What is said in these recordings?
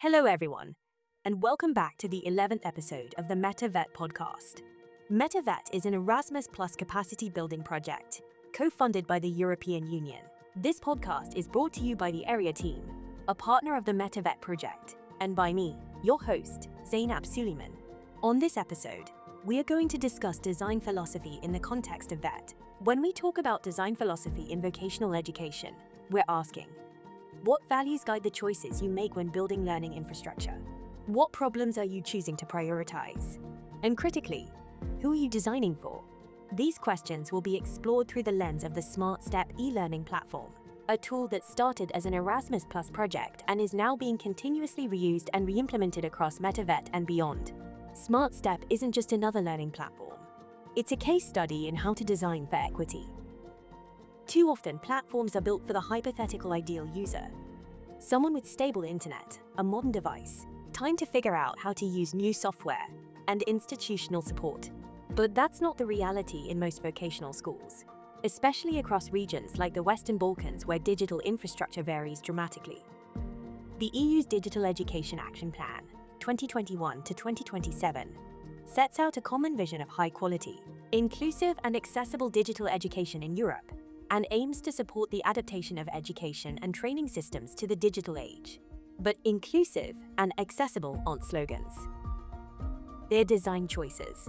Hello, everyone, and welcome back to the 11th episode of the MetaVet podcast. MetaVet is an Erasmus Plus capacity building project, co-funded by the European Union. This podcast is brought to you by the Area team, a partner of the MetaVet project, and by me, your host, Zainab Suleiman. On this episode, we are going to discuss design philosophy in the context of VET. When we talk about design philosophy in vocational education, we're asking, what values guide the choices you make when building learning infrastructure? What problems are you choosing to prioritize? And critically, who are you designing for? These questions will be explored through the lens of the SmartStep e-learning platform, a tool that started as an Erasmus Plus project and is now being continuously reused and re-implemented across MetaVet and beyond. SmartStep isn't just another learning platform. It's a case study in how to design for equity. Too often, platforms are built for the hypothetical ideal user. Someone with stable internet, a modern device, time to figure out how to use new software, and institutional support. But that's not the reality in most vocational schools, especially across regions like the Western Balkans where digital infrastructure varies dramatically. The EU's Digital Education Action Plan, 2021 to 2027, sets out a common vision of high-quality, inclusive and accessible digital education in Europe, and aims to support the adaptation of education and training systems to the digital age. But inclusive and accessible aren't slogans. They're design choices.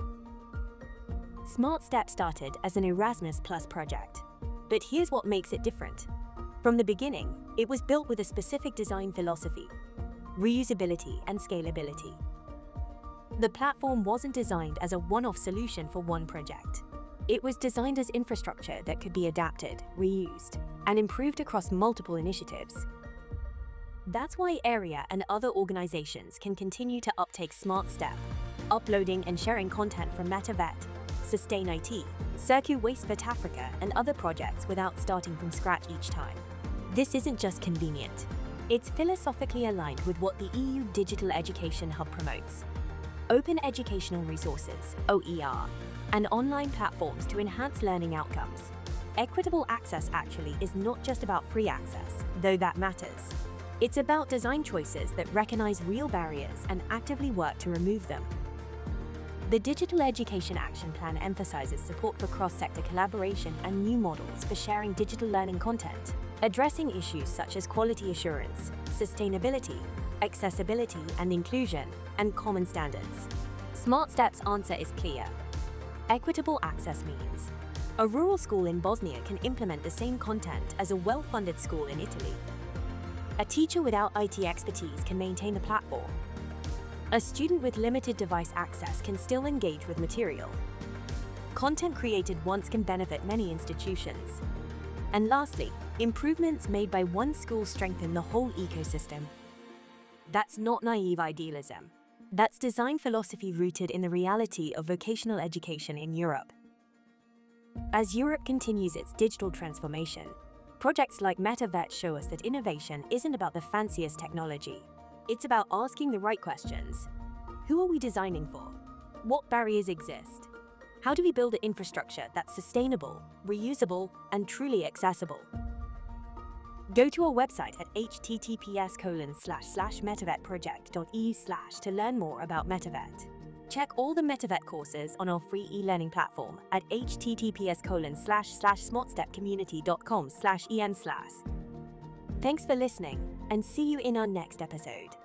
SmartStep started as an Erasmus Plus project, but here's what makes it different. From the beginning, it was built with a specific design philosophy: reusability and scalability. The platform wasn't designed as a one-off solution for one project. It was designed as infrastructure that could be adapted, reused, and improved across multiple initiatives. That's why Area and other organizations can continue to uptake SmartStep, uploading and sharing content from MetaVet, Sustain IT, Circu Waste Vet Africa, and other projects without starting from scratch each time. This isn't just convenient. It's philosophically aligned with what the EU Digital Education Hub promotes: open educational resources, OER, and online platforms to enhance learning outcomes. Equitable access actually is not just about free access, though that matters. It's about design choices that recognize real barriers and actively work to remove them. The Digital Education Action Plan emphasizes support for cross-sector collaboration and new models for sharing digital learning content, addressing issues such as quality assurance, sustainability, accessibility and inclusion, and common standards. SmartStep's answer is clear. Equitable access means a rural school in Bosnia can implement the same content as a well-funded school in Italy. A teacher without IT expertise can maintain the platform. A student with limited device access can still engage with material. Content created once can benefit many institutions. And lastly, improvements made by one school strengthen the whole ecosystem. That's not naive idealism. That's design philosophy rooted in the reality of vocational education in Europe. As Europe continues its digital transformation, projects like MetaVet show us that innovation isn't about the fanciest technology. It's about asking the right questions. Who are we designing for? What barriers exist? How do we build an infrastructure that's sustainable, reusable, and truly accessible? Go to our website at https://metavetproject.eu/ to learn more about MetaVet. Check all the MetaVet courses on our free e-learning platform at https://smartstepcommunity.com/en/. Thanks for listening, and see you in our next episode.